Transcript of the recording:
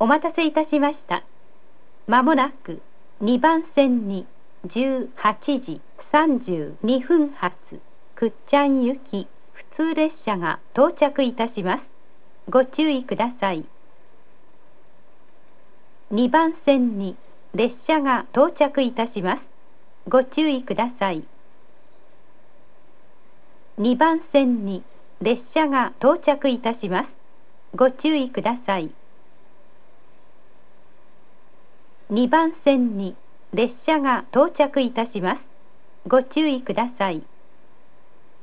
お待たせいたしました。まもなく2番線に18時32分発倶知安行き普通列車が到着いたします。ご注意ください。2番線に列車が到着いたします。ご注意ください。2番線に列車が到着いたします。ご注意ください。2番線に列車が到着いたします。ご注意ください。